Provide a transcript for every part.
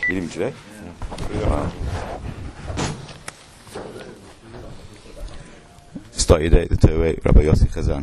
Meeting today? Yeah. Start your day at the Torah, Rabbi Yossi Chazan.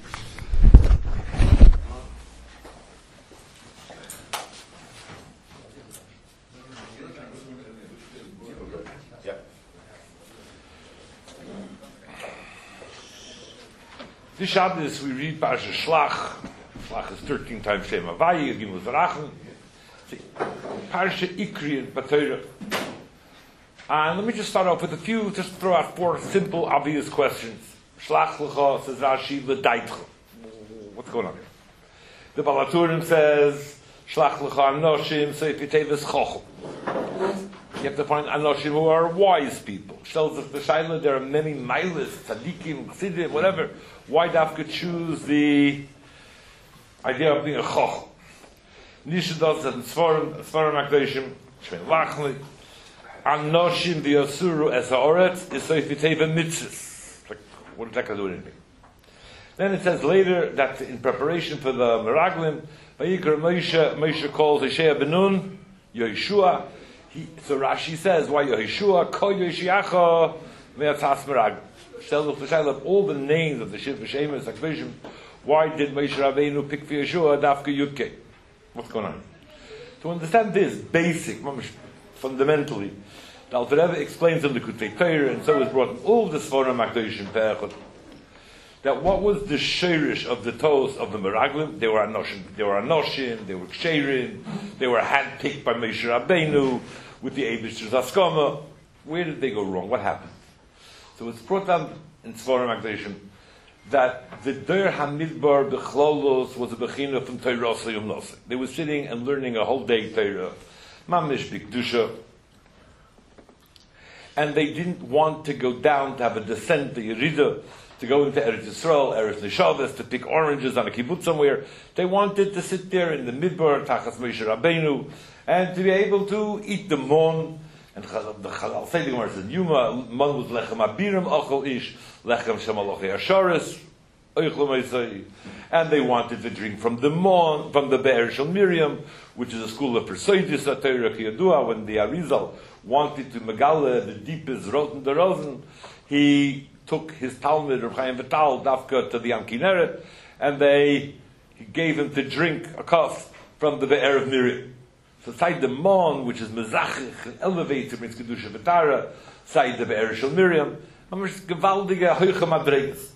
This Shabbos we read Parashat Shlach. Shlach is 13 times Shem Havayim, Gimel Zarachim. Parashat Ikri and B'Torah. And let me just start off with just throw out 4 simple, obvious questions. Shlach L'cha, says Rashi, L'daitcha. What's going on here? The Baal HaTurim says, Shlach L'cha Anoshim, so if you take this Chochel. You have to find Anoshim who are wise people. Tells us the Shaila, there are many Mailis, Tzadikim, Chassidim, whatever. Why Dafka choose the idea of being a Chochel? Nisha does that in Sforim HaKadoshim, Shmein Lachli, Anoshim v'yasuru es ha'oretz, is so if you take a mitzvahs. Like, what is that going to do anything? Then it says later that in preparation for the Meraglim, Vayikra Moshe calls Hoshea ben Nun, Yeshua. So Rashi says, why Yeshua, Kol Yeshiacha, Me'atzas Meraglim. Tells all the names of the Shiv V'Shemes, HaKadoshim, why did Moshe Rabbeinu pick for Yeshua, Dafka Yudke? What's going on? To understand this basic, fundamentally, the Alter Rebbe explains in the Kutei Torah, and so is brought in all the Sforim HaKadoshim Pe'echot, that what was the shirish of the toes of the Meraglim? They were Anoshim, they were Ksherim, they were handpicked by Moshe Rabbeinu with the Eibishter's Haskama. Where did they go wrong? What happened? So it's brought down in Sforim HaKadoshim that the Der HaMidbar B'chlolos was a Bechina from Torah Yom Nosei. They were sitting and learning a whole day Torah, Mamish B'Kedusha, and they didn't want to go down to have a descent, the Yerida, to go into Eretz Yisrael, Eretz Neshavos, to pick oranges on a kibbutz somewhere. They wanted to sit there in the Midbar, Tachas Moshe Rabbeinu, and to be able to eat the mon. And the Chazal say the Gemara says, Yuma, mon was lechem abirim, ochel ish, lechem shamalochi asharis, oichlem eisai. And they wanted to drink from the mon, from the Be'er Shel Miriam, which is a school of Perseidis, at Torah Kiyadua, when the Arizal wanted to megala the deepest Roten der Rosen, he took his Talmud, Reb Chaim Vital, Dafka, to the Yam Kinneret, and he gave him to drink a cup from the Be'er of Miriam. So side the Mon, which is Mezachich, and elevated means Kedusha V'Tara, side the Be'er Shel Miriam, and was gewaldige Hoiche Madreges.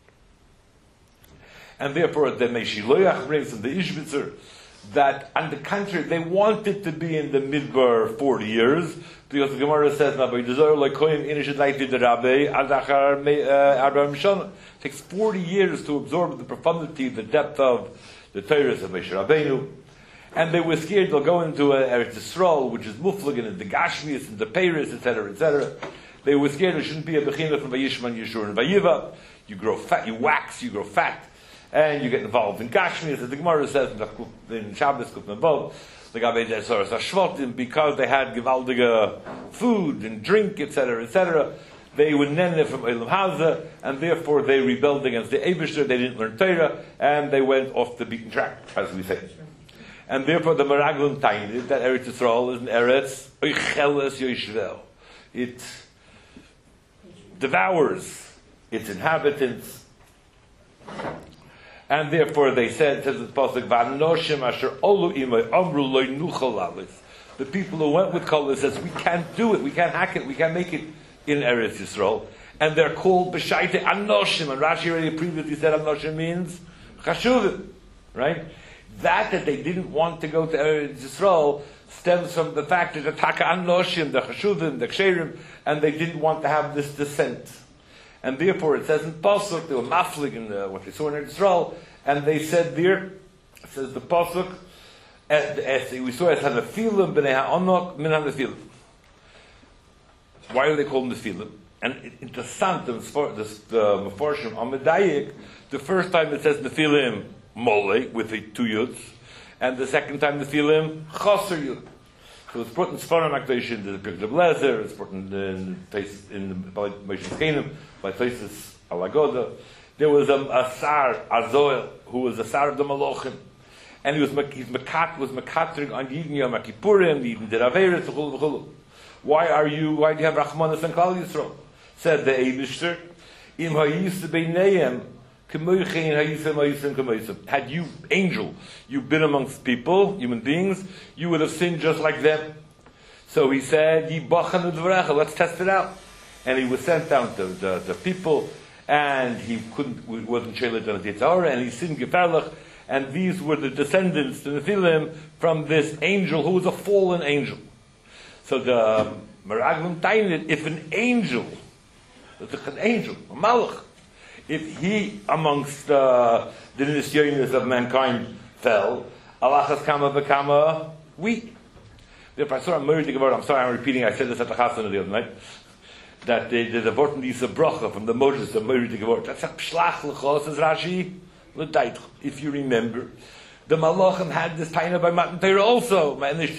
And therefore the Meshiloyach brings in the Ishbitzer that, on the contrary, they wanted to be in the Midbar 40 years, because the Gemara says, it takes 40 years to absorb the profundity, the depth of the Torah of Moshe Rabbeinu. And they were scared they'll go into Eretz Yisrael, which is Muflag, and the Gashmias, and the Peiris, etc., etc. They were scared there shouldn't be a Bechina from Vayishman, Yeshur, and Vayiva. You grow fat, you wax, you grow fat, and you get involved in Gashmias, as the Gemara says in Shabbos, Kufnavov, the Gabei Desoros Ashvotim, because they had Givaldiga food and drink, etc., etc., they were nene from Elam Haza, and therefore they rebelled against the Eibishter, they didn't learn Torah, and they went off the beaten track, as we say. And therefore the Meraglim Tainid, that Eretz Yisrael is an Eretz, Oicheles Yoshvel. It devours its inhabitants. And therefore they said, says the Pasuk, V'anoshim asher olu imay amru loy nuchal alis. The people who went with Kol says, we can't do it, we can't hack it, we can't make it in Eretz Yisrael. And they're called B'shaite Anoshim. And Rashi already previously said Anoshim means Chashuvim. Right? That they didn't want to go to Eretz Yisrael stems from the fact that the Taka Anoshim, the Chashuvim, the Ksherim, and they didn't want to have this descent. And therefore it says in Pasuk, they were maflig in what they saw in Eretz Yisrael, and they said there, it says the Pasuk, we saw as Hanafilim, B'nei Ha'anok, Min Hanafilim. Why are they called Nefilim? And in the Santam, the Meforshim, Amedayik, the first time it says Nefilim, Mole, with the 2 yuds, and the second time Nefilim, Chaser yud. So it's brought in Sforim HaKadoshim, the Pirkei Lezer, it's brought in Moshe Rabbeinu, by Tosis Alagoda. There was a Sar, Azoel, who was a Sar of the Malochim. and was makatering on Yidin Yom Kippurim, Yidin did Averis, v'chulu. Why do you have Rachmanis and Klal Yisrael? Said the Eibishter, Im ha'yis beineim, k'moichein ha'yisem ha'yisem k'moisem. Had you, angel, you been amongst people, human beings, you would have sinned just like them. So he said, Yibachan udvarecha, let's test it out. And he was sent down to the people, and he wasn't Shelet on the Yitzhara, and he sinned Gefarlach, and these were the descendants, the Nephilim, from this angel who was a fallen angel. So the Meraglim Tainit, if an angel, a Malach, if he amongst the Nisyonis of mankind fell, Alachas Kama V'Kama, we. If I saw a Murray Gemara, I'm sorry I'm repeating, I said this at the Chassan the other night, that there's a word in the Bracha from the Moses of Murray Gemara. That's a Pshlach L'chos, says Rashi, L'Daitch, if you remember. The Malachim had this Taina by Matan Torah also.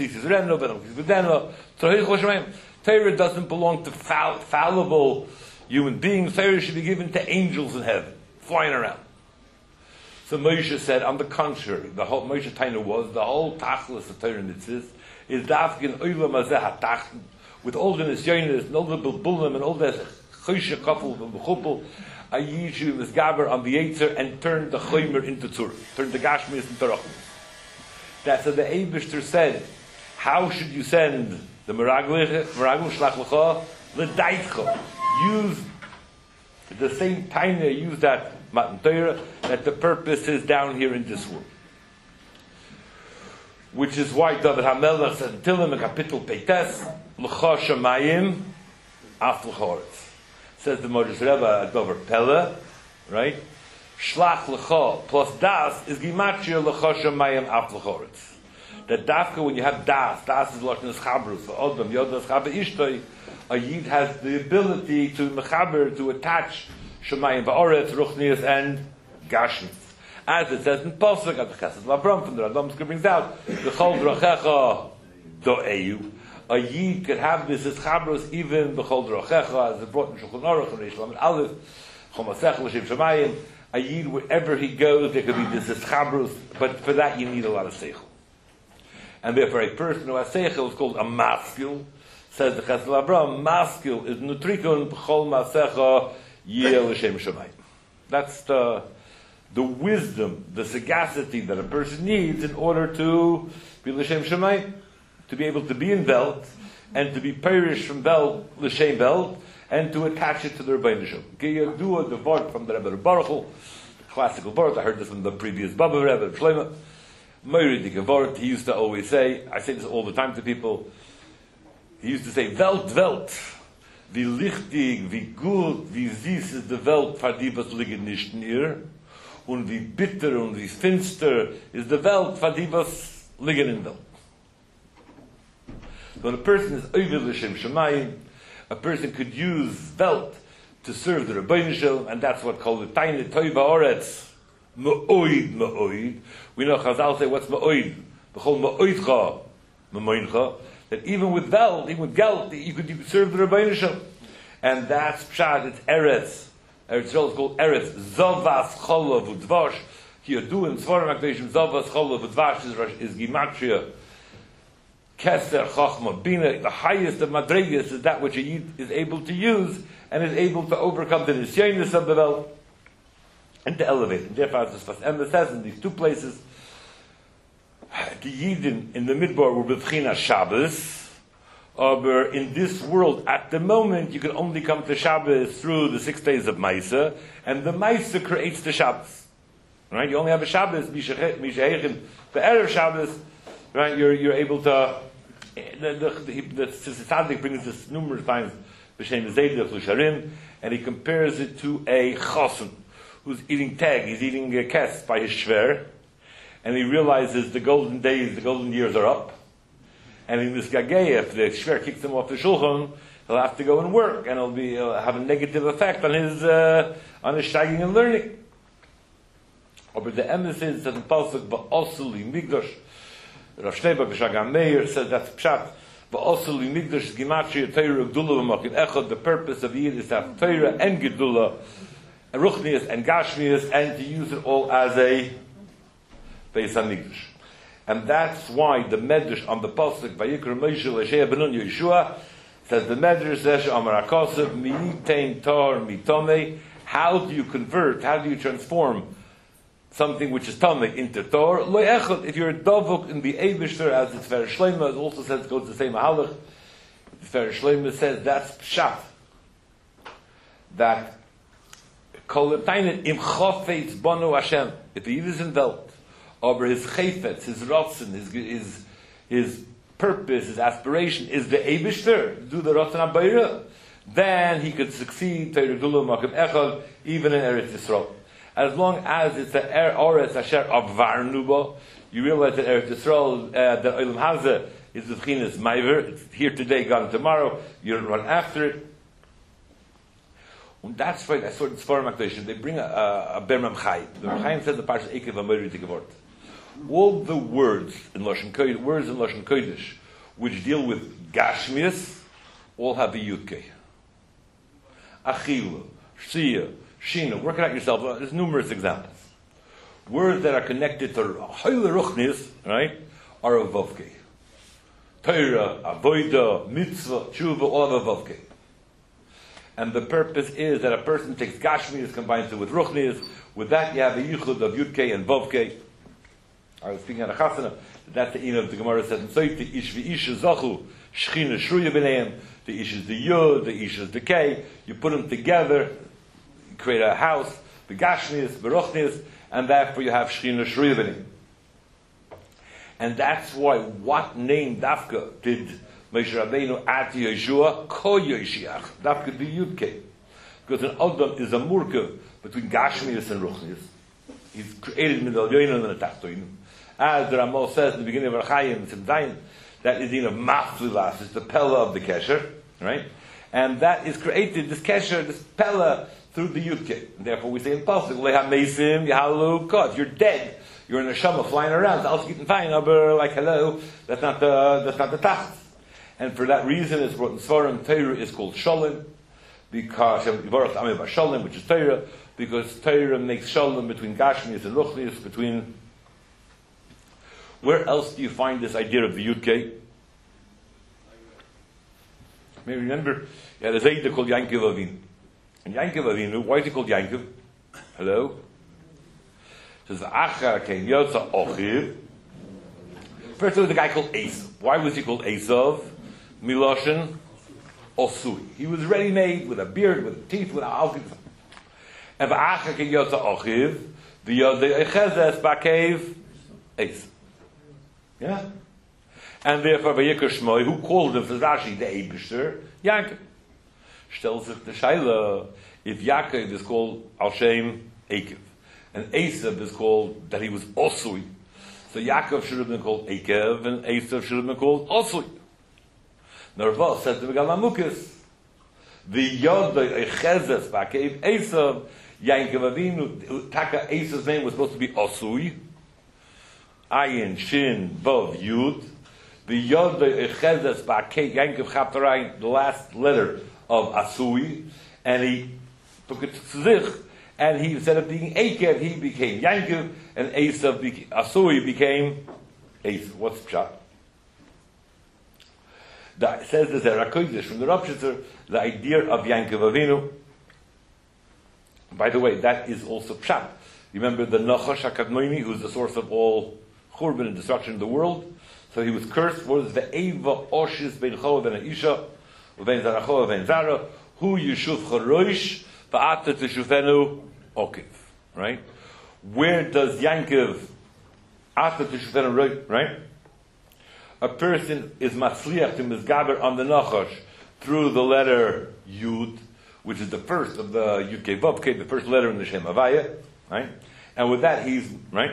Torah doesn't belong to fallible human beings. Torah should be given to angels in heaven, flying around. So Moshe said, on the contrary, the whole Moshe Taina was, the whole Tachlis of Torah Mitzvahs is Dafkin Oilam Azeh HaTachn, with all the Nisyonis and all the Bilbulim and all the Choshe Kafel and Bechupel, a Yishu Misgaber on the Yetzer and turned the Choymer into Tzur, turned the Gashmis into Rachmis. That's what the Eibishter said. How should you send the Meraglim Shlach L'cha? L'Daitcha. Use the same time they use that Matan Torah, that the purpose is down here in this world. Which is why David HaMelech said, Tilim Kapitel Peites, L'cha Shamayim, Af L'choretz. Says the Moses Rebbe at Dover Pella, right? Shlach L'cha plus Das is Gimatria L'cha Shamayim Af L'choretz. That Dafka, when you have Das is Lashon Chabrus, Odom, Yodas Chaber Ishtoi, a Yid has the ability to Mechaber, to attach Shamayim Va'oretz, Ruchnias, and Gashmis. As it says in Pasuk, at the Chesed Labram, from the Radomska brings out, the Chol Drochecha Do'eyu. A Yid could have this as Chabros even B'chol Drochecha, as it brought in Shulchan Aruch, and Reish Lamed Aleph, Chomasech L'Shem Shamayim. A Yid, wherever he goes, there could be this as Chabros, but for that you need a lot of Seichel. And therefore a person who has Seichel is called a Maskil. Says the Chesed Labram, Maskil is Nutrikon B'chol Masecha Yeh L'Shem Shamayim. That's the wisdom, the sagacity that a person needs in order to be L'Shem Shamayim, to be able to be in Belt, and to be perished from Belt, L'Shem Belt, and to attach it to the Rebbeinu Shem. Kiyadua, the word from the Rebbe Baruch Hu, the classical word, I heard this from the previous Baba Rebbe, Shlomo, Meiri the Gevort, he used to always say, I say this all the time to people, he used to say, Welt, wie lichtig, wie gut, wie süß ist die Welt, für die was liegen nicht in ihr, und wie bitter und wie finster ist die Welt, für die was liegen in Welt. When a person is over L'Shem Shamayim, a person could use Welt to serve the Rebbeinu Shem, and that's what called the Tainit Toiva Oretz, Me'oid. We know Chazal say, what's Me'oid? B'chol Me'oidcha, Me'moincha, that even with Welt, even with Geld, you could serve the Rebbeinu Shem. And that's Pshat, it's Eretz. Eretz Yisrael is called Eretz. Zavas Cholav Udvash. Here do in Svarim HaKadoshim, Zavas Cholav Udvash is Gimatria. Keser Chochma Bina, the highest of Madregas is that which a Yid is able to use and is able to overcome the Nisyonis of the Welt and to elevate. And therefore, as the Emma says in these two places, the Yidin in the Midbar were B'Bchina Shabbos, but in this world, at the moment, you can only come to Shabbos through the 6 days of Maisa, and the Maisa creates the Shabbos. Right? You only have a Shabbos, Mishahechin, the Erev Shabbos, right? You're able to. The Tzaddik brings this numerous times, B'Shem Zedek Lusharim, and he compares it to a Chosun who's eating tag, he's eating a kes by his shver, and he realizes the golden days, the golden years are up. And in this Gagei, if the shver kicks him off the shulchan, he'll have to go and work, and it'll have a negative effect on his shagging and learning. But the emes is that in Pasuk Ba'osuli Migdosh, Rav Shneibar B'Shagam Meir says that's Pshat. Ba'osuli Migdosh Gimatria Torah Gdula V'Makin Echad. The purpose of Yid is to have Torah and Gedula, Ruchnias and Gashmias, and to use it all as a Beis HaMikdash. And that's why the Medrash on the Pasuk, Vayikra Moshe L'Shea Benun Yeshua, says the Medrash says, Amar HaKosav, Mi'itein Tor Mitomei. How do you convert, how do you transform something which is Tomei into Tor? Lo Echad, if you're a Dovuk in the Eibishter, as the Tfer Shleima, it also says, goes the same Halach. The Tfer Shleima says, that's Pshat. That, Kol Tainen im Chofetz Bonu Hashem, if he is in Welt, over his chayfetz, his rotzen, his purpose, his aspiration is the Eibishter, do the rotzen habayra, then he could succeed even in Eretz Yisrael. As long as it's the Oretz Asher Avvarnu bo, you realize that Eretz Yisrael, that Olam Hazeh is the B'chinas Maiver. It's here today, gone tomorrow. You don't run after it. And that's right. I saw in Sforim HaKadoshim. They bring a Ber Mamchai. The Mamchai says the Parshas Ekev HaMoiri Tikavort. All the words in Lashon Kodesh, which deal with Gashmias, all have a Yudkei. Achilu, Shia, Shina. Work it out yourself. There's numerous examples. Words that are connected to Hoyle Ruchnis, right, are a Vovkei. Torah, Avoida, Mitzvah, Tshuva, all have a Vovkei. And the purpose is that a person takes Gashmias, combines it with Ruchnis. With that, you have a Yichud of Yudkei and Vovkei. I was speaking at a chasana. That's the of the Gemara says in Soiti, Ish v'Isha Zachu, Shechina Shruya b'neim. The Ish is the Yud, the Ish is the K. You put them together, you create a house, the Gashmias, the Ruchnis, and therefore you have Shechina Shruya b'neim. And that's why, what name Dafka did Moshe Rabbeinu add to Yeshua? Ko Yoshiach. Dafka the Yud K. Because an Adam is a murka between Gashmias and Ruchnis. He's created Midal Yoinim and the Tachtoinim. As the Ramah says in the beginning of Archaim, that is in of Maflilas, it's the Pella of the Kesher, right? And that is created, this Kesher, this Pella, through the Yudke. And therefore we say in Pasuk, Leha Mesim, Yahalu, God, you're dead. You're in a Shama flying around, I'll get fine, aber like hello, that's not the Tachs. And for that reason, it's brought in Svarim, Torah is called Shalom, because Yivarach Amei Bashalom, which is Torah, because Torah makes Shalom between Gashmias and Ruchnias, between. Where else do you find this idea of the Yud-Kei? May you remember, there's a Zayda called Yankov Avinu. And Yankov Avinu, why is he called Yankov? Hello? It says, Achar Kein Yotza Ochiv. First there was a guy called Esav. Why was he called Esav? Miloshin Osui. He was ready-made, with a beard, with teeth, with a alcohol. And Achar Kein Yotza Ochiv, the Yodei Echezes Bakev Esav. Yeah? And therefore, Vayikra Shmoi, who called him, says Rashi, the Eibishter, Yaakov. Stellt sich the Shaila, if Yaakov is called Al Shem Ekev, and Esav is called, that he was Osui, so Yaakov should have been called Ekev, and Esav should have been called Osui. Narva said to Megal Mamukis, the Yodai Echezes Bakev Esav, Yaakov Avinu, Taka Esav's name was supposed to be Osui, Ayin, Shin, Vav, Yud. The Yod Echezes Ba'Kei Yankov Chaptarai, the last letter of Asui, and he took it to Zich, and he, instead of being Ekev, he became Yankov, and Asui became Esav. What's the shot? It says this Erakoidish from the Ropshitzer, the idea of Yankov Avinu. By the way, that is also Pshat. You remember the Nachash HaKadmoini, who's the source of all Churban and destruction in the world. So he was cursed. What is the Eva Oshis Ben Chol Ben Aisha, Ben Zaracho Ben Zara, Hu Yishuv Choroish, Va'ata Teshufenu Okiv. Right? Where does Yankov Ata Teshufenu, right? A person is Matzliach to Mizgaber on the Nachash through the letter Yud, which is the first of the Yud Kei Vav Kei, the first letter in the Shem Havaya, right? And with that, he's, right?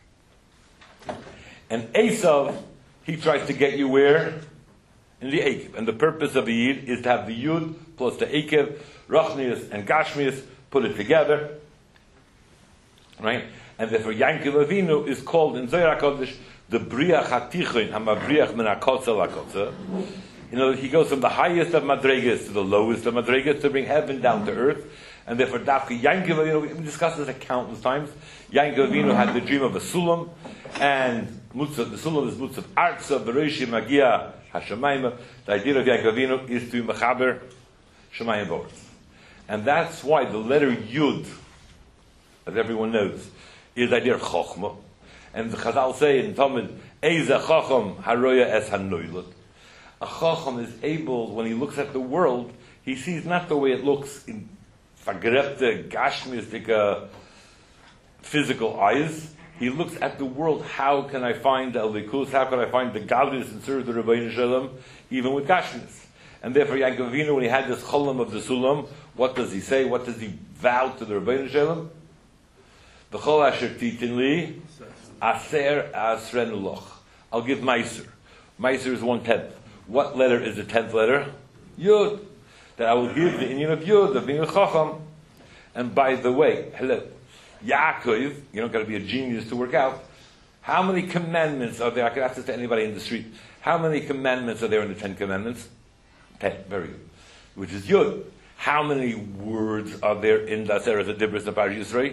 And Esav, he tries to get you where? In the Ekev. And the purpose of the Yid is to have the Yud plus the Ekev, Rachnias and Gashmias, put it together. Right? And therefore Yankov Avinu is called in Zohar HaKodesh the Briach HaTichon, HaMabriach Min HaKotza LaKotza. You know, he goes from the highest of Madregas to the lowest of Madregas to bring heaven down to earth. And therefore, Dafka Yankov Avinu, we discussed this countless times. Yankov Avinu had the dream of a Sulam, and Mutzav, the Sulam is Mutzav Artza, Bereishi Magia Hashemayim. The idea of Yaakov Avinu is to Mechaber Shemayim Boris. And that's why the letter Yud, as everyone knows, is the idea of Chochmah. And the Chazal say in Talmud, Eiza Chocham Haroya Es Hanoilot. A Chocham is able, when he looks at the world, he sees not the way it looks in Fagrepte, Gashmistika, physical eyes. He looks at the world, how can I find the Elikus, how can I find the godliness and serve the Rebbeinu Shalom, even with Gashmis. And therefore, Yaakov Avinu, when he had this cholam of the Sulam, what does he say? What does he vow to the Rebbeinu Shalom? V'chol asher titin li, aser asrenu loch. I'll give Meiser. Meiser is 1/10. What letter is the 10th letter? Yud. That I will give the Indian of Yud, of being a Chacham. And by the way, hello, Yaakov, you don't got to be a genius to work out. How many commandments are there? I could ask this to anybody in the street. How many commandments are there in the 10 commandments? 10, very good. Which is Yud. How many words are there in the Aseret HaDibros of Parashas Yisro?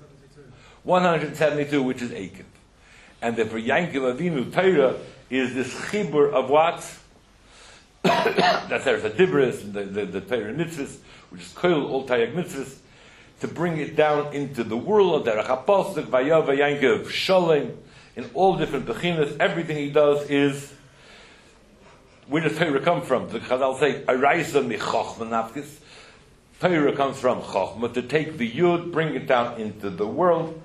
172, which is Eikim. And therefore Yaakov Avinu, Torah, is this chibur of what? That's Aseret HaDibros, the Torah mitzvahs, which is Kol, all Torah mitzvahs, to bring it down into the world, Derech HaPosuk, Vayav Yaakov, Shalom, in all different bechinas. Everything he does is, where does Torah come from? The Chazal say, Araisa mi Chochma Nafkis. Torah comes from Chochma, to take the Yud, bring it down into the world.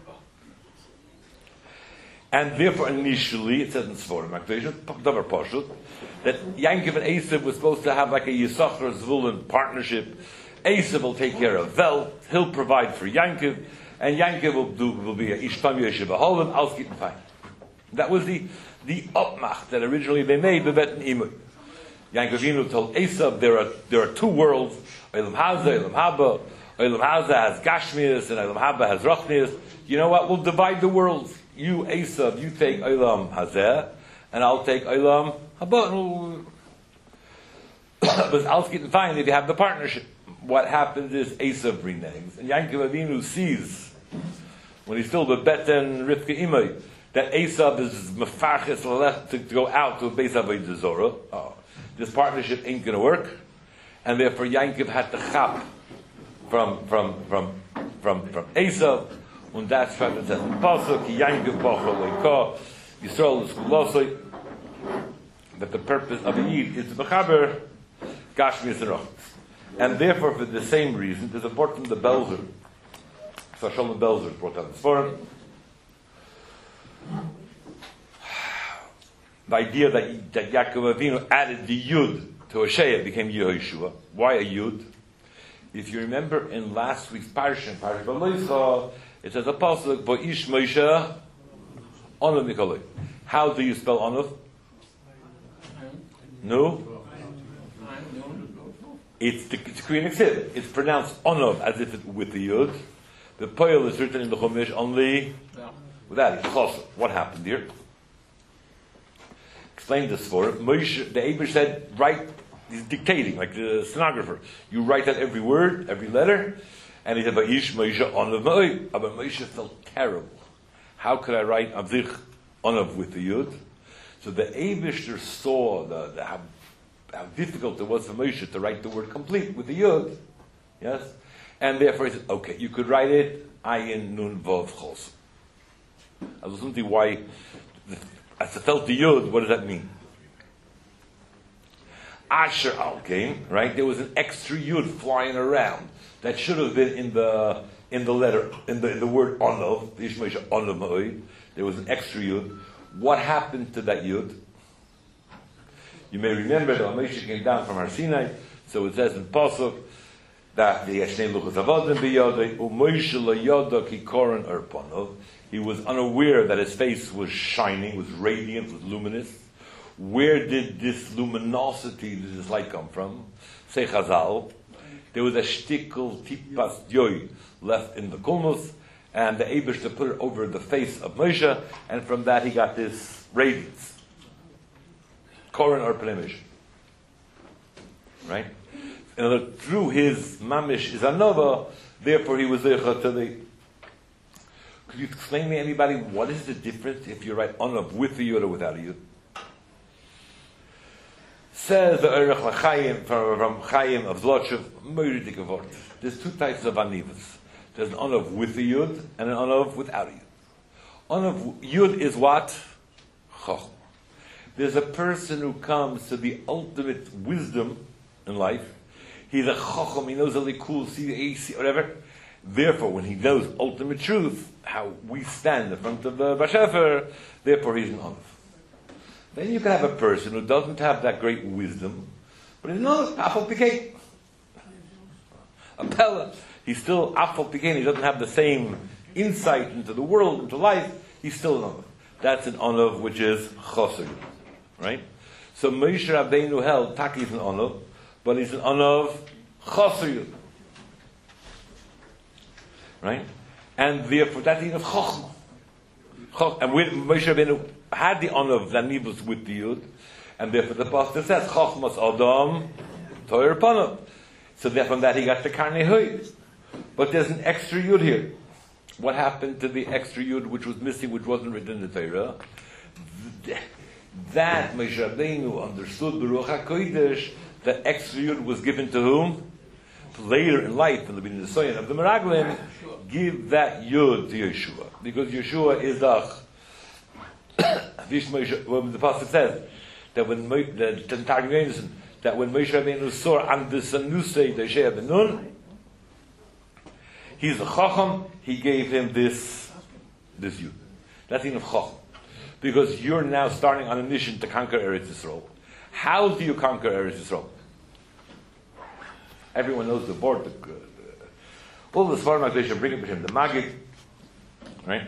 And therefore, initially, it says in Sforim, Davar Pashut, that Yaakov and Esav was supposed to have like a Yisachar Zvulun partnership. Esav will take care of Vel, he'll provide for Yaakov, and Yaakov will be a Ishtam Yeshiv Aholim, Alskit and Fine. That was the upmach that originally they made, Bebet and Imoy. Yaakov Avinu told Esav, there are two worlds, Olam Haza, Olam Haba. Olam Haza has Gashmias, and Olam Haba has Rochnias. You know what? We'll divide the worlds. You, Esav, you take Olam Hazeh, and I'll take Olam Haba. But Alskit and Fine if you have the partnership. What happens is Esav renames, and Yaakov Avinu sees, when he's still with Bet and Rivka Imay, that Esav is mefarches to go out to a Beis Avodah Zorah. Oh, this partnership ain't going to work, and therefore Yaakov had to chap from Esav, and that's why it says in Pasuk, Yaakov bachol leika, Yisrael l'skulosoi, that the purpose of the Yid is to mechaber Gashmias and Rochnias. And therefore, for the same reason, there's a report from the Belzer. So Shalom Belzer brought down this forum. The idea that Yaakov Avinu added the Yud to Hosea became Yehoshua. Why a Yud? If you remember in last week's Parsha Baloisa, it says a pasuk, Vo'ish Moshe Onav Nikolai. How do you spell Onav? No? It's Korean exhibit. It's pronounced Onav as if it with the Yud. The Poel is written in the Chumash only without it. What happened here? Explain this for it. Moshe, the Eber said, write, he's dictating, like the stenographer. You write out every word, every letter, and he said, Vayish Moshe Onav Ma'oi. But Moshe felt terrible. How could I write Avzich Onav with the Yud? So the Eibishter saw how difficult it was for Moshe to write the word complete with the Yud. Yes? And therefore he said, okay, you could write it, Ayin Nun Vav Chos. I was wondering why, as I felt the Yud, what does that mean? Asher Al came, right? There was an extra Yud flying around that should have been in the letter, in the word Onav, the Ishmael Onav Ma'oi. There was an extra Yud. What happened to that Yud? You may remember that Moshe came down from Har Sinai, so it says in Pasuk that the Yeshnei Luchos Avodim b'yodei u'Moshe lo'yoda ki koren erponov. He was unaware that his face was shining, was radiant, was luminous. Where did this luminosity, this light come from? Say Chazal, there was a shtickle tipas yoy left in the kulmus, and the Eibishter put it over the face of Moshe, and from that he got this radiance. Koren or Penemish. Right? In other words, through his mamish is anova, therefore he was zeicha to the Could you explain to me, anybody, what is the difference if you write Anav with the Yud or without a Yud? Says the Erech L'Chaim from Chaim of Zlotchev, Moiridik of Ort. There's two types of Anivas. There's an Anav with the Yud and an Anav without a Yud. Anav Yud is what? Chochmah. There's a person who comes to the ultimate wisdom in life. He's a Chocham, he knows really cool, see, whatever. Therefore, when he knows ultimate truth, how we stand in front of the Bashefer, therefore he's an Anav. Then you can have a person who doesn't have that great wisdom, but he's not Afal Pikein. A Pella, he's still Afal Pikein, he doesn't have the same insight into the world, into life, he's still an Anav. That's an Anav which is Choser. Right? So Moshe Rabbeinu held Taki is an Anav, but he's an Anav Choser. Right? And therefore that's the of Chochmah. And when Moshe Rabbeinu had the Anav Zanibus with the Yud, and therefore the pastor says Chochmas Adam Toyer Panav. So therefore from that he got the Karnei Huy. But there's an extra Yud here. What happened to the extra Yud which was missing, which wasn't written in the Torah? That Moshe Rabbeinu understood Baruch HaKodesh, that extra Yud was given to whom? Later in life, in the beginning of the Soyan of the Meraglim, give that Yud to Yeshua. Because Yeshua is the Pasuk says that when that when Moshe Rabbeinu saw and the Sanusei the Shea Benun, he's a Chacham, he gave him this Yud. That's the of Chacham. Because you're now starting on a mission to conquer Eretz Yisrael. How do you conquer Eretz Yisrael? Everyone knows the board. All the Sfarim HaKadoshim bring it with him. The Magid, right?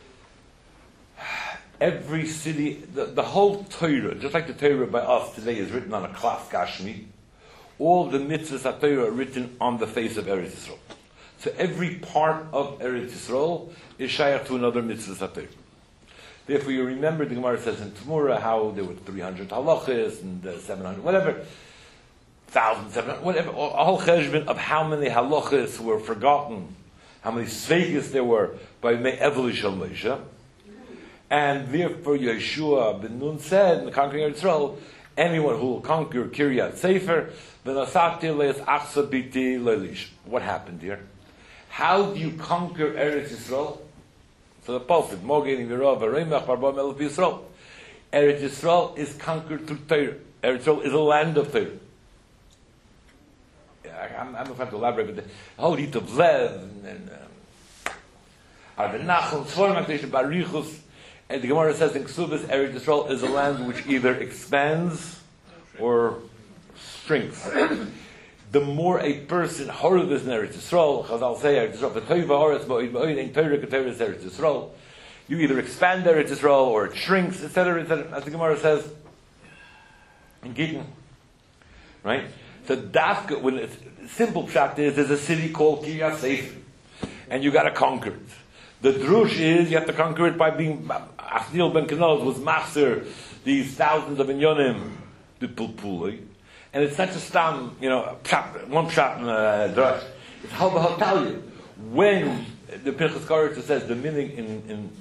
Every city, the whole Torah, just like the Torah by us today is written on a Klas Gashmi, all the mitzvahs of Torah are written on the face of Eretz Yisrael. So every part of Eretz Yisrael is shayach to another mitzvah of Torah. Therefore, you remember the Gemara says in Tamura how there were 300 halachas and 700, whatever, 1,700, whatever, a whole cheshbon of how many halachas were forgotten, how many sveigas there were by Me'evli Shel Moshe. And therefore, Yeshua ben Nun said in the conquering Eretz Yisrael, anyone who will conquer Kiryat Sefer, v'nasati le'es achsa biti le'lish. What happened here? How do you conquer Eretz Yisrael? So the pasuk, Mogein v'rov v'reimach barba melech Yisrael. Eretz Yisrael is conquered through Torah. Eretz Yisrael is a land of Torah. I'm not going to elaborate, but the whole heat of Lev and Arvenachel, Sforim HaKadoshim, Barichus, and the Gemara says in Ksubas, Eretz Yisrael is a land which either expands or shrinks. The more a person horrible is in Eretz Yisrael, Chazal say Eretz Yisrael, v'toiva horetz ba'oid ba'oid, in Torah k'Torah is Eretz Yisrael. You either expand Eretz Yisrael or it shrinks, etc., etc., as the Gemara says in Gittin. Right? So Dafka, when it's simple pshat is, there's a city called Kiryat Sefer, and you got to conquer it. The drush is you have to conquer it by being Achnil ben Kenaz was master these thousands of inyonim, the pulpuloi. And it's not just one pshat in drush. It's how I'll tell you. When the Pinchas Koritz says the meaning in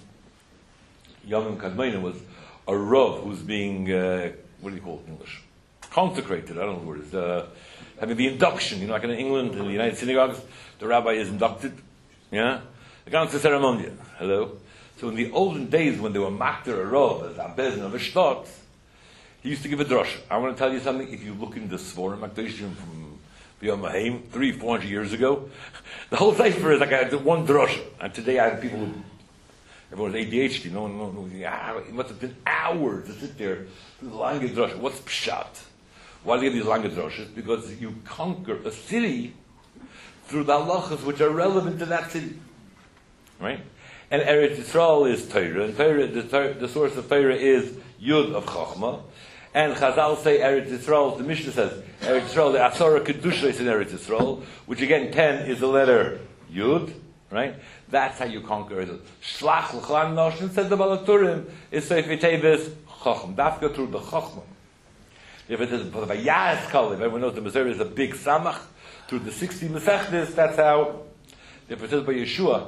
Yom Kadmona was a Rav who's being, what do you call it in English? Consecrated, I don't know what it is. Having the induction, like in England, in the United Synagogues, the rabbi is inducted. Yeah? The council ceremony. Hello? So in the olden days when they were makter a Rav, as Abezin of a Shtot, he used to give a drush. I want to tell you something. If you look in the Sforim HaKadoshim from B'yom Mahim, 300-400 years ago, the whole cipher is like one drush. And today I have people who, everyone's ADHD, it must have been hours to sit there through the language drush. What's pshat? Why do you have these language drushes? Because you conquer a city through the halachas which are relevant to that city. Right? And Eretz Yisrael is Torah, and the source of Torah is Yud of Chachma. And Chazal say Eretz Yisrael, the Mishnah says, Eretz Yisrael, the Asara Kedusha is in Eretz Yisrael, which again, 10 is the letter Yud, right? That's how you conquer it. Shlach l'chlan noshin, said the Balaturim, is Sefer Tevis Chacham. Dafka through the Chachma. If it is Vayas Kalev, everyone knows the Missouri is a big Samach, through the 60 Mesechtes, that's how, if it is by Yeshua,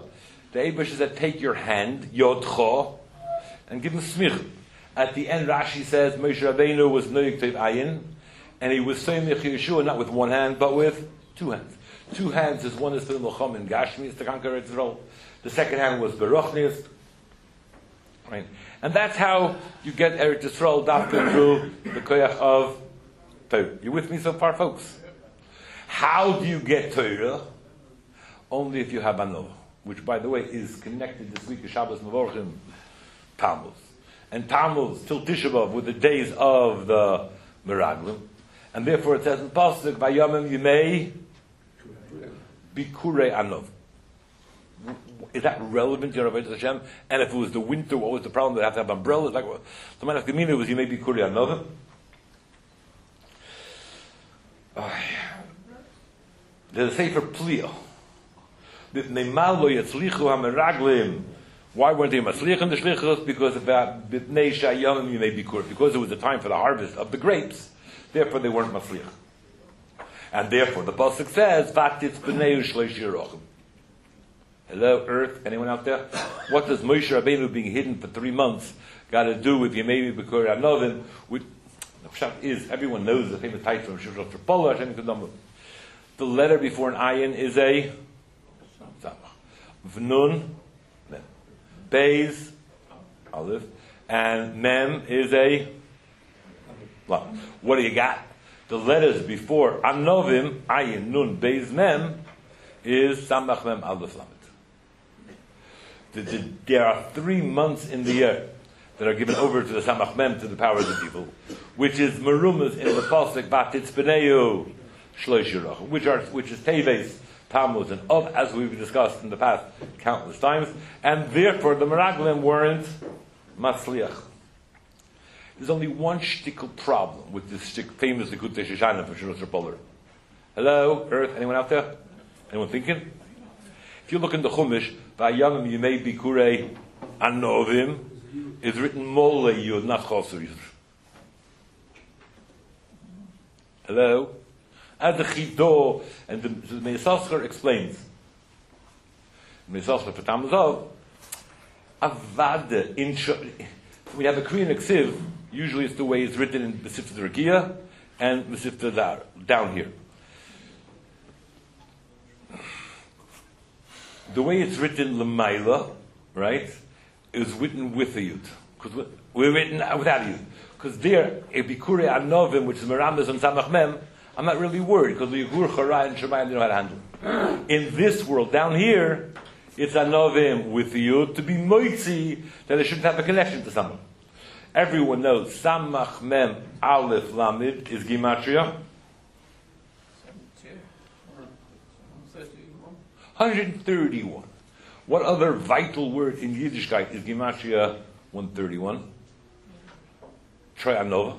The Eibush said, take your hand, Yodcho, and give him smich. At the end, Rashi says, Moshe Rabbeinu was noyik tev ayin, and he was saying Yeshua not with one hand, but with two hands. Two hands is one is for the Melcham and Gashmi, to conquer Eretz Yisrael. The second hand was Berochnius. Right? And that's how you get Eretz Yisrael dafka through the koyach of Torah. You with me so far, folks? How do you get Torah? Only if you have Anova, which, by the way, is connected this week to Shabbos Mevorchim, Tammuz. And Tammuz, till Tisha B'Av, with the days of the Meraglim. And therefore it says in Pasuk, Vayomim Yimei Bikurei Anov. Is that relevant to Avodas Hashem? And if it was the winter, what was the problem? They have to have umbrellas. Like, the man of Gemina was Yimei Bikurei Anov. There's a Sefer Plio. Why weren't they maslich in the shlichus? Because about b'nei shayamim yimei bikur. Because it was the time for the harvest of the grapes. Therefore, they weren't maslich. And therefore, the pasuk says, "Vatitz b'nei shleish yirochim." Hello, Earth. Anyone out there? What does Moshe Rabbeinu being hidden for 3 months got to do with yimei bikur anovim? Which the pshat is everyone knows the famous title from Shivshot Trapollah Hashem Kedama. The letter before an ayin is a samach. V'nun, mem. Beis, aleph, and mem is a lam. What do you got? The letters before anovim, ayin, nun, beis, mem, is samach, mem, aleph, lamet. There are 3 months in the year that are given over to the samach, mem, to the powers of evil, which is merumas in the pasuk vatitz b'neu shloish yirach, which is teves, Tammuz, and Av, as we've discussed in the past countless times, and therefore the Meraglim weren't Masliach. There's only one shtickle problem with this famous Likutei Shoshana from Shivshot Trapollah. Hello, Earth, anyone out there? Anyone thinking? If you look in the Chumash, Vayamim Yimei Bikurei Anovim, is written Mole Yud, not Chosur Yud. Hello? As the Chido, and the Meisascher explains. Meisascher for Tamazov, Avade, we have a Korean Ksiv, usually it's the way it's written in Mesivta Rekia and Mesivta Dar, down here. The way it's written Lamaila, right, is written with a Yud. Because we're written without a Yud. Because there, a Bikurei Anovim, which is Meramas and Samach Mem, I'm not really worried because the Yigur, Charai, and Shemayim they know how to handle it. In this world, down here, it's Anovim with the Yud to be moitzi that it shouldn't have a connection to someone. Everyone knows Samach Mem Aleph Lamid is Gematria 131. What other vital word in Yiddishkeit is Gematria 131? Try Anova.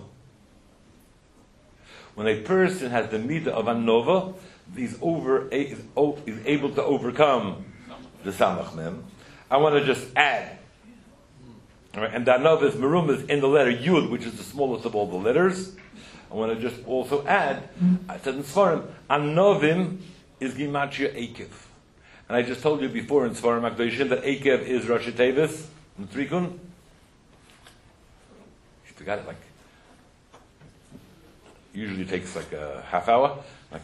When a person has the midah of Anova, he's able to overcome the Samach Mem. I want to just add, all right, and the Anova is Merumas in the letter Yud, which is the smallest of all the letters. I want to just also add, I said in Sfarim, Anovim is Gematria Ekev. And I just told you before in Sfarim HaKadoshim that Ekev is Rashi Tevis, and Trikun. You forgot it, usually takes like a half hour,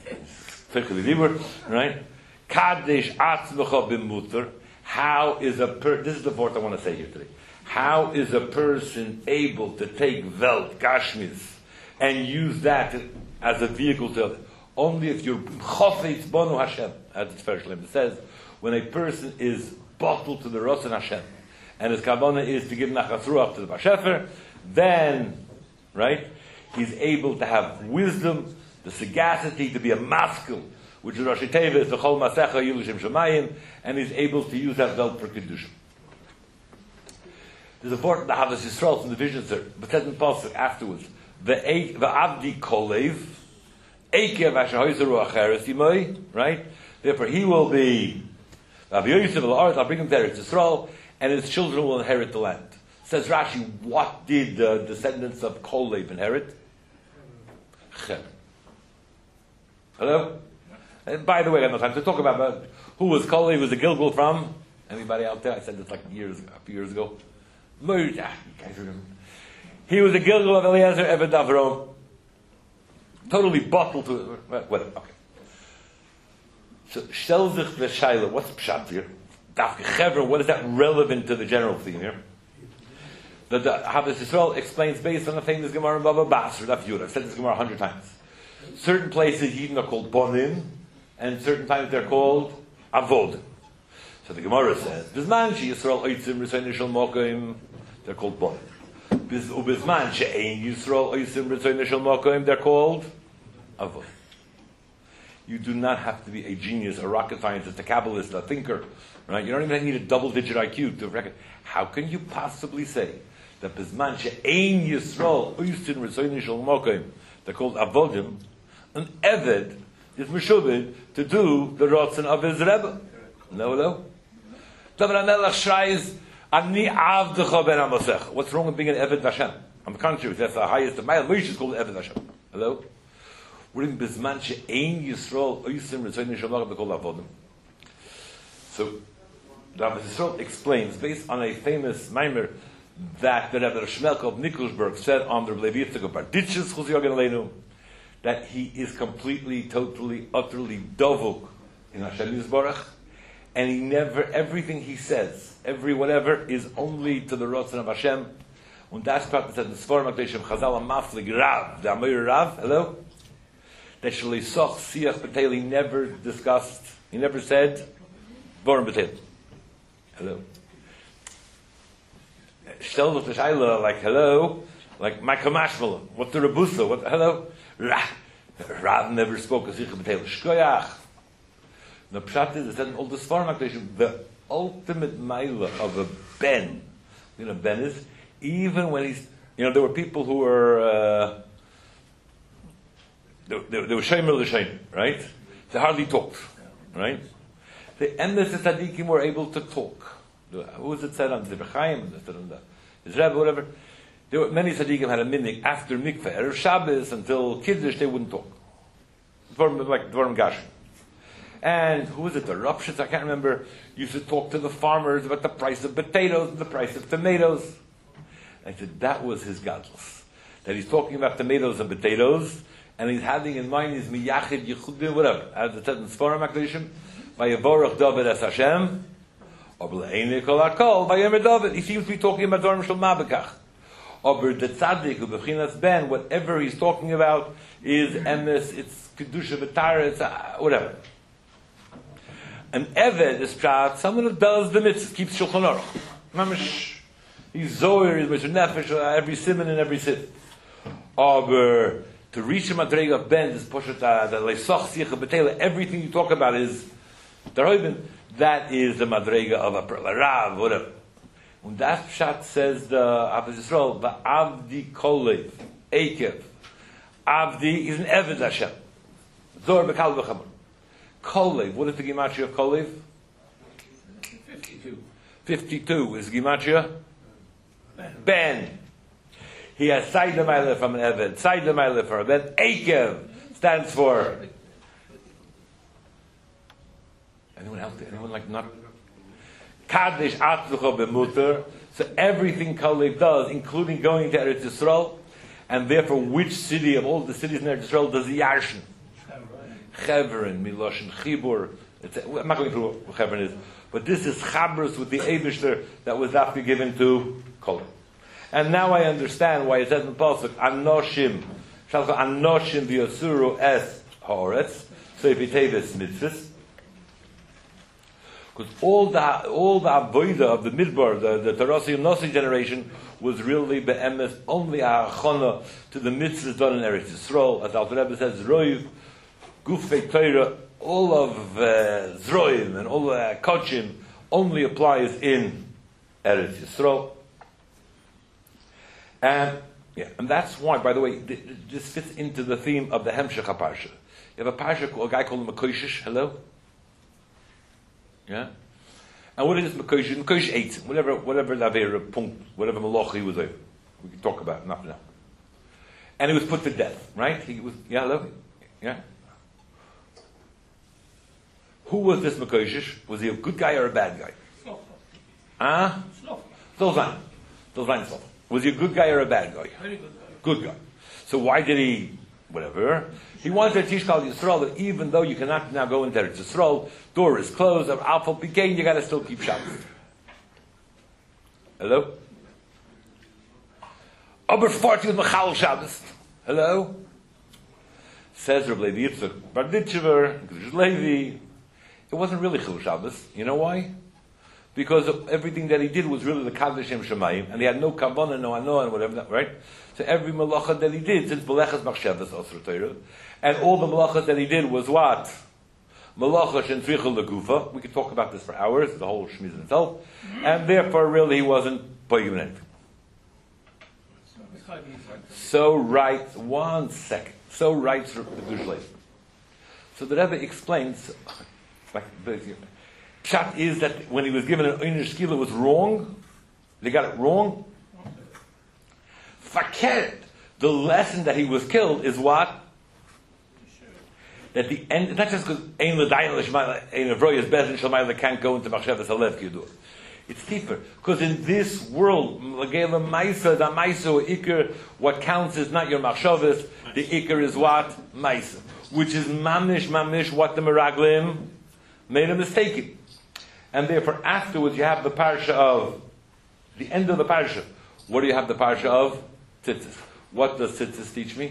right? Kadesh atzmecha b'mutar. How is this is the part I want to say here today. How is a person able to take Welt, Gashmis, and use that as a vehicle to only if you're chofetz bonu Hashem, as it's first name. It says, when a person is bottled to the Ratzon Hashem, and his kavanah is to give nachas ruach to the Bashefer, then, right, he's able to have wisdom, the sagacity to be a maskil, which is Rashi Tevis, the Chol Masecha Yilushim Shemayim, and he's able to use that Welt for Kedusha. There's important to have this Yisrael from the vision, sir, but said in Pasuk afterwards, the Avdi Kolev, Eikev Ashahoizeru Acheres Yimoi, right? Therefore he will be, I'll bring him to Eretz Yisrael, and his children will inherit the land. Says Rashi, what did the descendants of Kolev inherit? Chem. Hello? And by the way, I have no time to talk about who was Kolev, was a Gilgal from Anybody out there? I said this like a few years ago. You guys remember. He was a Gilgal of Eliezer Eved Avrom. Totally bottled to whatever. Okay. So Shelzich v'Shaila. What's pshat here? Dafke Chevra. What is that relevant to the general theme here? The Havas Yisrael explains based on the famous Gemara in Baba Basra. Daf Yud. I've said this Gemara 100 times. Certain places Yidden are called Bonim, and certain times they're called Avod. So the Gemara says, Bizman Yisrael Oitzim Ritzoyin Shel Mokim, they're called Bonim. Bizman She'ein Yisrael Oitzim Ritzoyin Shel Mokim, they're called Avod. You do not have to be a genius, a rocket scientist, a Kabbalist, a thinker, right? You don't even need a double-digit IQ to reckon. How can you possibly say that Bizman She'ein Yisrael Oitzim Ritzoyin Shel Mokim, they're called Avodim, an Eved is Meshuved to do the Rotzen of his Rebbe? No. David HaMelech shries, Ani Avdecha ben Amosech. What's wrong with being an Eved Hashem? On the contrary, that's the highest of my Moshe is called Eved Hashem. Hello? We're in Bizman She'ein Yisrael Oisim Ritzoyin Shel Mokim called Avodim. So, Rabbi Yisrael explains, based on a famous Maimer that the Rebbe Shmelka of Nikolsburg said on the Rebbe Yitzchak of Barditches Chuz Yogen Aleinu, that he is completely, totally, utterly dovuk in Hashem Yisborach, and he never, everything he says, every whatever, is only to the Rotzen of Hashem. Und das part said in Sforim HaKadoshim Chazal HaMaflig Rav, the Amir Rav, hello? That Shalei Soch Siach B'Teil, he never discussed, he never said, Vorim B'Teil. Hello? Shtel Doch T'Shayla, like, hello? Like, Michael Mashmala, what's the Rebusa, what, hello? Rav never spoke a Sicha B'Teil. Shkoyach. The pshat is, it said in all the Sforim HaKadoshim, the ultimate maila of a ben. You know, ben is, even when he's, there were people who were, they were Shomer L'Shem, right? They hardly talked, right? The Emes Tzadikim were able to talk. Who was it said on the Chaim, it said on the Rebbe, whatever. There were many Tzadikim had a minhag after Mikveh, Erev Shabbos, until Kiddush, they wouldn't talk. Like Dvarim Gashim. And who was it? The Rupshits, I can't remember, used to talk to the farmers about the price of potatoes and the price of tomatoes. I said, that was his gadlus. That he's talking about tomatoes and potatoes, and he's having in mind his miyachid, yichudim, whatever. As it said in Sforim HaKadoshim, Vayevorach David es Hashem, or B'le'enei kol hakol, Vayemer David. He seems to be talking about Dvarim Shel Mabekach. Or the tzaddik, who b'chinas ben, whatever he's talking about is emes, it's kedusha v'tara, it's whatever. An Eved is pshat, someone who does the mitzvah, keeps Shulchan Aruch. Mamish, he's Zohar, he's Mr. Nefesh, every simon and every sit. Aber to reach a madrega of ben, this poshet, the leisoch sicha b'teila, everything you talk about is daroibin. That is the madrega of a rav, whatever. And that pshat says the Havas Yisrael, the Avdi Kolev, Ekev. Avdi is an Eved Hashem. Zohar b'kal v'chamor. Kolev, what is the gematria of Kolev? 52 is gematria? Ben. He has Said L'Mayla from an Eved, Said L'Mayla from a Ben. Ekev stands for. Anyone else? Anyone like not? Kadesh Atzlucha B'Muter. So everything Kolev does, including going to Eretz Yisrael, and therefore which city of all the cities in Eretz Yisrael does he yarshin? Chevron, Miloshin, Chibur. I'm not going through what Chevron is, but this is Chabrus with the Eibishter that was after given to Kolev. And now I understand why it says in the Pasuk, Anoshim, Shalcha Anoshim v'Yosuru es Haaretz. So if you take this mitzvahs, because all the avodah of the Midbar, the Tarasi and Nossi generation, was really be'emes only a achana to the mitzvahs done in Eretz Yisrael. As Alter Rebbe says, Roiv, Gufei Torah, all of Zroim and all Kochim only applies in Eretz Yisrael. And that's why, by the way, this fits into the theme of the Hemshech HaParsha. You have a parsha, a guy called Mekoshish, hello? Yeah? And what is Mekoshish? Mekoshish ate him, whatever Lavera, Punkt, whatever Malach he was over. We can talk about it, not now. And he was put to death, right? He was, yeah, hello? Yeah? Who was this Mekoshish? Was he a good guy or a bad guy? Ah? Zolzan. Was he a good guy or a bad guy? Very good guy. Good guy. So why did he, whatever? He wanted to teach Klal Yisrael that even though you cannot now go into Eretz Yisrael, door is closed, or Alpha began, you got to still keep Shabbos. Hello? Aber 40 with Machal Shabbos. Hello? Says Reb Levi Yitzchak Barditchever, Levi. It wasn't really Chil Shabbos. You know why? Because of everything that he did was really the Kaddish Shem Shemayim, and he had no kavanah, no anoah, and whatever that, right? So every malacha that he did, since Belechas Machshavas Osra Torah, and all the malachas that he did was what? Malacha Shen Tzricha Legufa. We could talk about this for hours, the whole Shmiz in itself, and therefore really he wasn't poigim anything. So writes, 1 second, so writes the Gushlev. So the Rebbe explains, Pshat is that when he was given an Einish Skila, it was wrong. They got it wrong. Fakert, the lesson that he was killed is what? That the end, not just because Ein L'dayin L'shmai, Ein Avroyas Bezin Shalmai can't go into Machshavas Halev Kidur. It's deeper. Because in this world, L'gela Maisa, the Maisa or Iker, what counts is not your Machshavas, the Iker is what? Maisa. Which is mamish, what the Meraglim made a mistake in. And therefore, afterwards, you have the parsha of the end of the parsha. What do you have the parsha of? Tzitzis. What does Tzitzis teach me?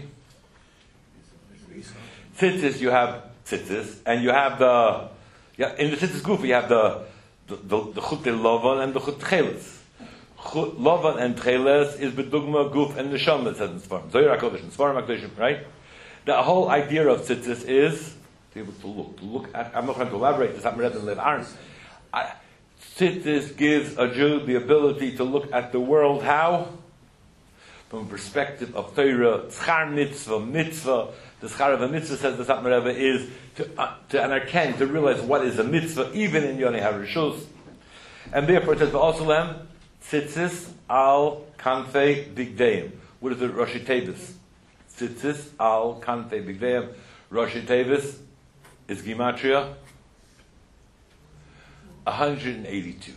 Tzitzis, you have Tzitzis, and you have in the Tzitzis Gufa, you have the Chut Lovan and the Chut Cheles. Lovan and Cheles is Bedugma Guf and Neshama, it says in Sfarim. Zohar HaKodesh, in Sfarim HaKodeshim, right? The whole idea of Tzitzis is to be able to look at, I'm not trying to elaborate this, I'm read and live Aaron. Tzitzis gives a Jew the ability to look at the world how? From a perspective of Torah, Tzchar mitzvah. The Tzchar of a mitzvah, says the Satmar Rebbe, is to understand, to realize what is a mitzvah, even in Yonei HaRishus. And therefore it says, V'osulem, Tzitzis al kanfei bigdeim. What is the Rashi Tevis? Tzitzis al kanfei bigdeim. Rashi Tevis is Gematria 182.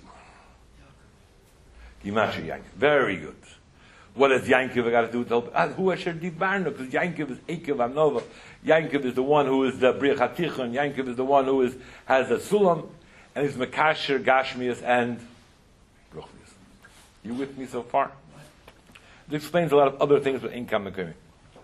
Gematria Yankiv. Very good. What has Yankiv got to do with the whole? Who Asher Dibarno? Because Yankiv is Ekev Amnova. Yankiv is the one who is the Briach HaTichon. Yankiv is the one who has a Sulam, and is Mekasher, Gashmias, and Ruchnias. You with me so far? It explains a lot of other things with Inkam Mekami.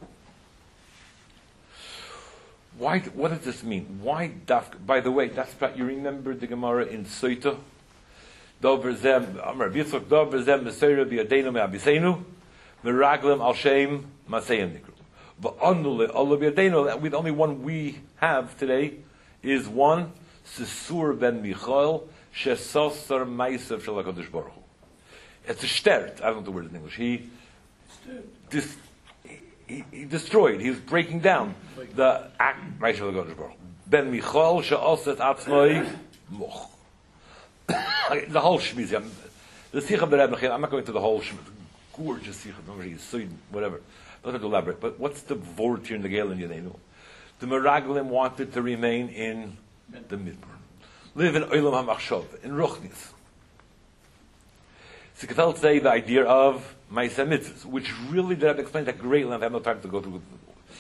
Why? What does this mean? Why Dafka? By the way, that's you remember the Gemara in Soita. Dover zem Amar Yitzchak Dover zem Meseira B'Yadeinu Me'Abisenu Meraglim Al Shem Maseyim Nikru. But Anule Allah B'Yadeinu. The only one we have today is one Sisur ben Michael Shesosar Meisav Shel HaKadosh Baruch Hu. It's a shtert. I don't know the word in English. He destroyed. He was breaking down the act. Ben Michal she'oset atzmoi moch. The whole shmiz. The Sikha B'Reb. I'm not going to the whole shmiz. Gorgeous Sikha. Whatever. I'm not going to elaborate. But what's the word here in the Gale in Yadenu? The Meraglim wanted to remain in the Midbar. Live in Olam HaMachshov, in Ruchnis. So you can say the idea of Maisa Mitzvahs, which really, that I've explained at great length. I have no time to go through.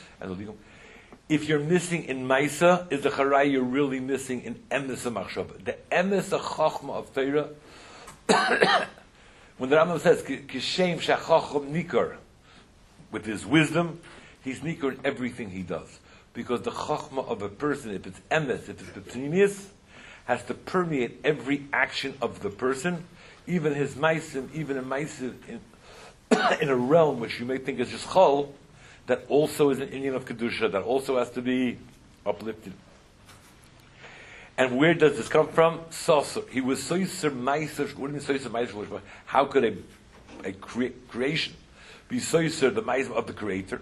If you're missing in Maisa, is the Charai you're really missing in Emes HaMachshava. The Emes HaChochma of Torah, when the Rambam says, Kishem Shachacham Nikar, with his wisdom, he's Nikar in everything he does. Because the Chochma of a person, if it's Emes, if it's Pnimius, has to permeate every action of the person, even his Maisim, even a Maisim in a realm which you may think is just Chol, that also is an Indian of Kedusha, that also has to be uplifted. And where does this come from? Sosur. He was Soiser Maiser. What do you mean Soiser Maiser? How could a creation be Soiser, the Maiser of the Creator?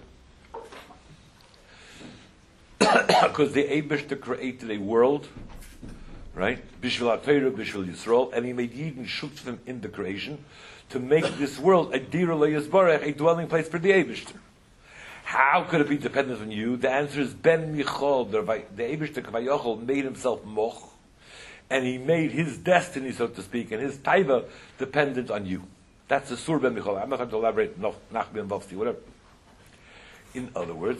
Because the Eibishter created a world, right? Bishvil HaTorah, Bishvil Yisrael, and he made Yidden Shutzvim in the creation to make this world a Dira Le'Yisbarech, a dwelling place for the Eibishter. How could it be dependent on you? The answer is Ben Michal, the Eibishter Kavayochel made himself Moch, and he made his destiny, so to speak, and his taiva dependent on you. That's the sur ben Michal. I'm not going to elaborate, nach ben Bavsti, whatever. In other words,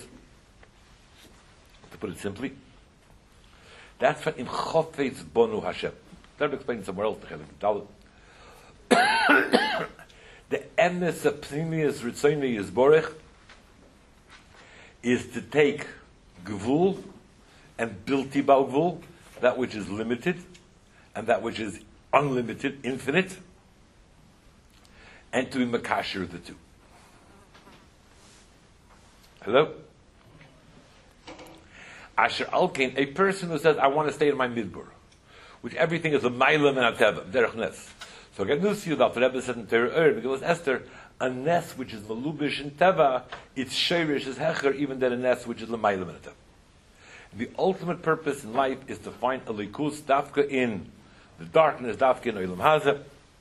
to put it simply, that's what in Chofetz Bonu Hashem. That will explain somewhere else. The emes of Pnimius Ritzoni Yisborech is to take Gvul and Bilti Ba'Gvul, that which is limited and that which is unlimited, infinite, and to be Makasher the two. Hello? Asher Alkein, a person who says, I want to stay in my Midbar, which everything is a Mailam and a Teva, Derech Nes. So get news to you that the Rebbe said in Torah because Esther, a Nes which is Malubish and Teva, its Sheirish is Hecher, even than a Nes which is a Mailam and a Teva. The ultimate purpose in life is to find a Likus, Dafka in the darkness, Dafka in Olam Hazeh.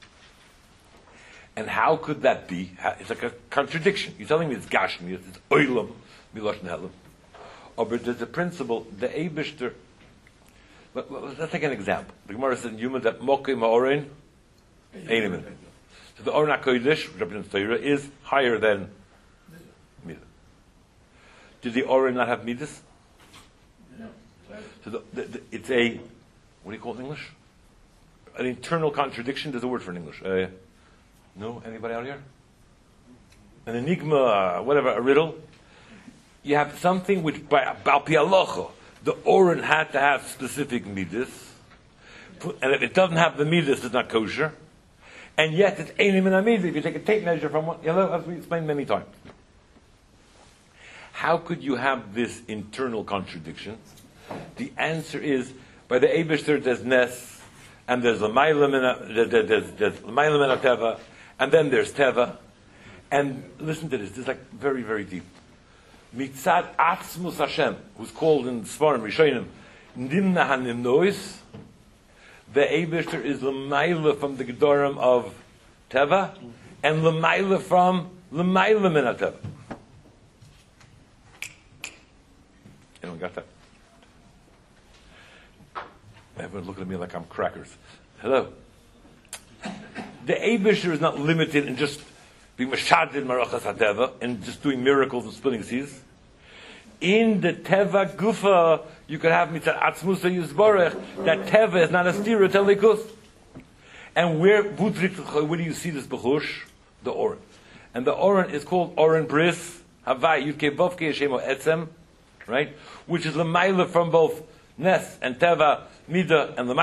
And how could that be? It's like a contradiction. You're telling me it's Gashmi, it's Olam, Milosh Nehelim. Or but there's a principle, the Eibishter. Let's take an example. The Gemara says in Yuma that Mokim Ha'orein, Einim. So the Oren HaKodesh, which represents Torah, is higher than Midah. Did the Oren not have Midas? No. So it's a, what do you call it in English? An internal contradiction. There's a word for it in English. No? Anybody out here? An enigma, whatever, a riddle. You have something which, by Pi Halacha, the Oren had to have specific midas, and if it doesn't have the midas, it's not kosher. And yet, it's Einim and Amida. If you take a tape measure from one, as we explained many times. How could you have this internal contradiction? The answer is, by the Eibishter, there's Nes, and there's L'maylam and a Teva, and then there's Teva. And listen to this is like very, very deep. Mitzad Atzmus Hashem, who's called in Svarim, Rishonim, Nimna HaNimnois, the Eibishter is L'mayla from the Gedorim of Teva, and L'mayla from L'mayla min HaTeva. Anyone got that? Everyone's looking at me like I'm crackers. Hello? The Eibishter is not limited in just being Mashadid Marachas HaTeva and just doing miracles and splitting seas. In the Teva Gufa, you could have Mitzad Atzmusa Yisborech, that Teva is not a stira to Likus. And where do you see this Bechush? The Oren. And the Oren is called Oren Bris, Havai, Yudke Vovke Shemo Etzem, right? Which is L'mayla from both Nes and Teva, Mida, and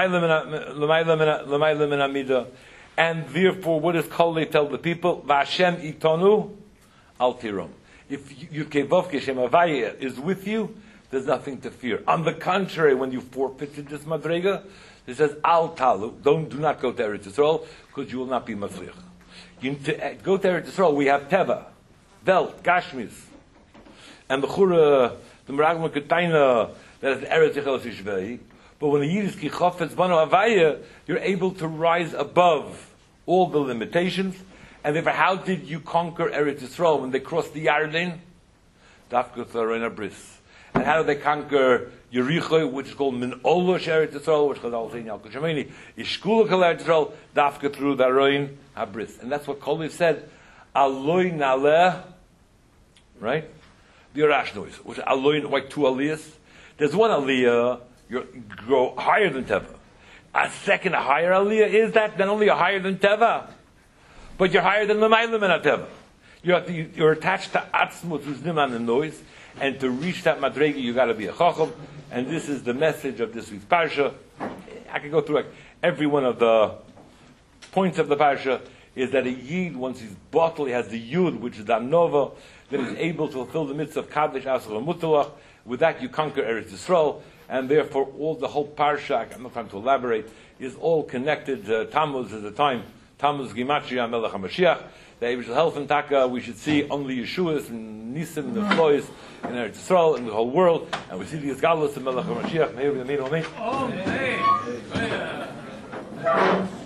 L'mayla Mina Mida. And therefore, what does Kol tell the people? V'Hashem Itonu Al Tirom. If Yudke Vovke Shem Havaya is with you, there's nothing to fear. On the contrary, when you forfeited this Madrega, it says, Al Talu, do not go to Eretz Yisrael, because you will not be Mafliach. You need to go to Eretz Yisrael, we have Teva, Velt, Gashmis, and the Chura, the Meragma Ketaina, that is Eretz Yisrael Shishvei. But when the Yid is Ki Chofetz Banu Havaya, you're able to rise above all the limitations. And therefore, how did you conquer Eretz Yisrael when they crossed the Yarden? Dafka Tharona Bris. And how did they conquer Yericho, which is called Min Olosh Eretz Yisrael, which Chazal say in Yalkut Shemini, Ishkula Kal Eretz Yisrael, Dafka through the Aroin HaBris. And that's what Koliv said, Aloy Naleh, right? The Arash noise, which Aloy, like two Aliyahs. There's one Aliyah, you go higher than Teva. A second higher Aliyah is that, then only a higher than Teva. But you're higher than L'maylam and HaTeva. You're attached to Atzmut, who's Niman and noise, and to reach that Madregi, you got to be a Chacham. And this is the message of this week's Parsha. I could go through like every one of the points of the Parsha. Is that a Yid, once he's bottled, he has the Yud, which is the Nova, that is able to fulfill the mitzvah of Kadesh, Asur, and Mutalach. With that, you conquer Eretz Yisrael, and therefore, all the whole Parsha, I'm not trying to elaborate, is all connected. Tammuz is the time. Tammuz Gimatria Melech HaMashiach. The Eibush Health and Taka, we should see only Yeshuas and Nisim and the Floys in Eretz Yisrael and the whole world. And we see the Yisgalus and Melech HaMashiach. May we meet. Amen.